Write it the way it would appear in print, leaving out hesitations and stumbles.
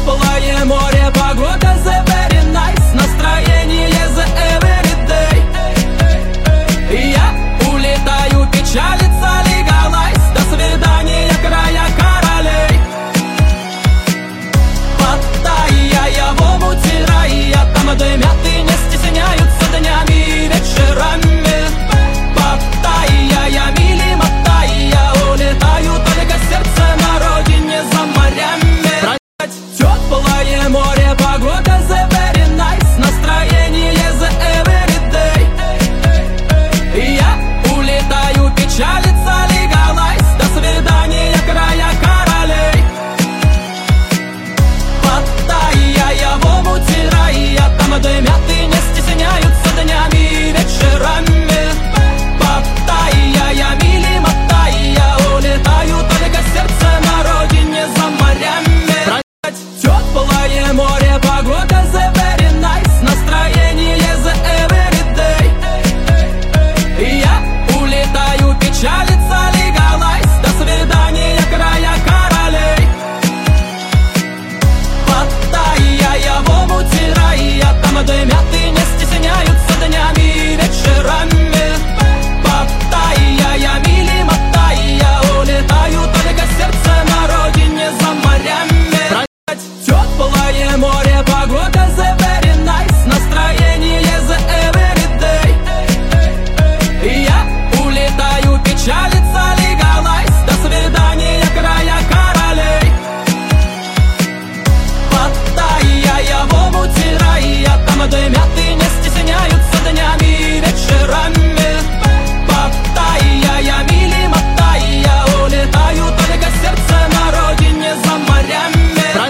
теплое море, погода the very nice, настроение the everyday. Я улетаю, печалиться legalize, до свидания, края королей. Паттайя, я в омуте рая, там дымят и не стесняются днями и вечерами. Паттайя, я мили мотая, улетаю, только сердце на родине за морями. Теплое море, погода the very nice, настроение the everyday. Я улетаю, печалиться legalize, до свидания, края королей. Паттайя, я в омуте рая, там дымят и не стесняются днями и вечерами. Паттайя, я мили мотая, улетаю, только сердце на родине за морями. Теплое море, погода the very nice, настроение the everyday. Я улетаю, печалиться legalize, до свидания, края королей. Паттайя, я в омуте рая, там дымят и не стесняются днями и вечерами. Паттайя, я мили мотая, улетаю, только сердце на родине за морями. Теплое море, погода